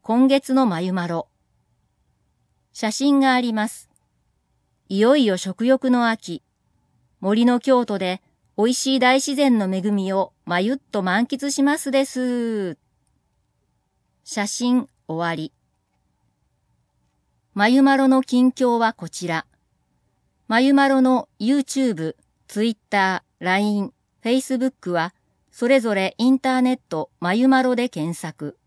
今月のまゆまろ。写真があります。いよいよ食欲の秋。森の京都で美味しい大自然の恵みをまゆっと満喫しますです。写真終わり。まゆまろの近況はこちら。まゆまろの YouTube、Twitter、LINE、Facebook はそれぞれインターネットまゆまろで検索。